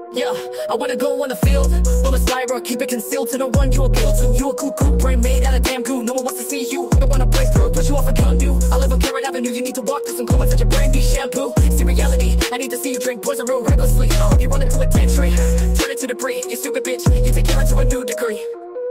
Yeah, I wanna go on the field, full of styro, keep it concealed to no one you appeal to. You a cuckoo brain made out of damn goo. No one wants to see you, don't wanna break through, put you off a gun new. I live on Carrot Avenue, you need to walk through some glue and such a brain be shampoo. See reality, I need to see you drink poison real recklessly. I hope you run into a dead tree, turn it to debris. You stupid bitch, you take care into a new degree.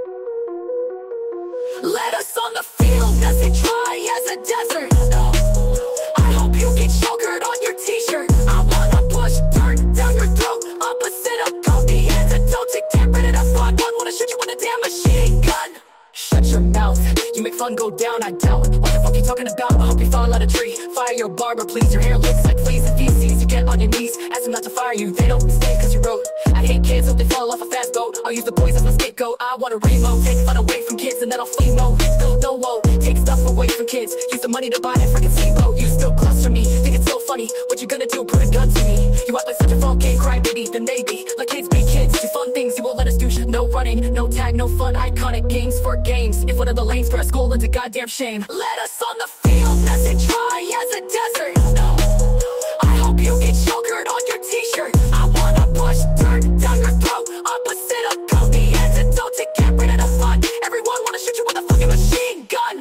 Let us on the field, as it dry as a desert. I hope you get sugared on your t-shirt. I wanna push dirt down your throat, opposite of coffee antidote to get rid of that fun. Wanna shoot you with a damn machine gun. Shut your mouth, you make fun go down, I doubt. What the fuck you talking about? I hope you fall out a tree. Fire your barber, please, your hair looks like fleas and feces. You get on your knees, ask them not to fire you. They don't stay cause you wrote. I hate kids, hope they fall off a fast boat. I'll use the boys as my scapegoat. I want a remote, take fun away from kids and then I'll FEMO. Build no woe, take stuff away from kids. Use the money to buy that freaking steamboat. You still cluster me, think it's so funny. What you gonna do, put a gun to me? You act like such a funky crybaby, the Navy. Let kids be kids, do fun things you won't let us do. No running, no tag, no fun, iconic games for games. If one of the lanes for a school into goddamn shame. Let us on the field, as it dry as a desert. No, I hope you get sugared on your t-shirt. I wanna push dirt down your throat, opposite of coffee antidote to get rid of the fun. Everyone wanna shoot you with a fucking machine gun.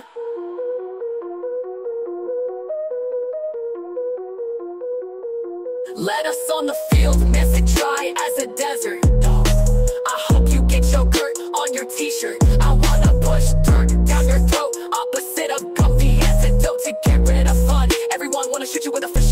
Let us on the field, mess it dry as a desert. No, I hope you get yogurt on your t-shirt. I wanna push dirt down your throat, opposite of coffee antidote to get rid of fun. Everyone wanna shoot you with a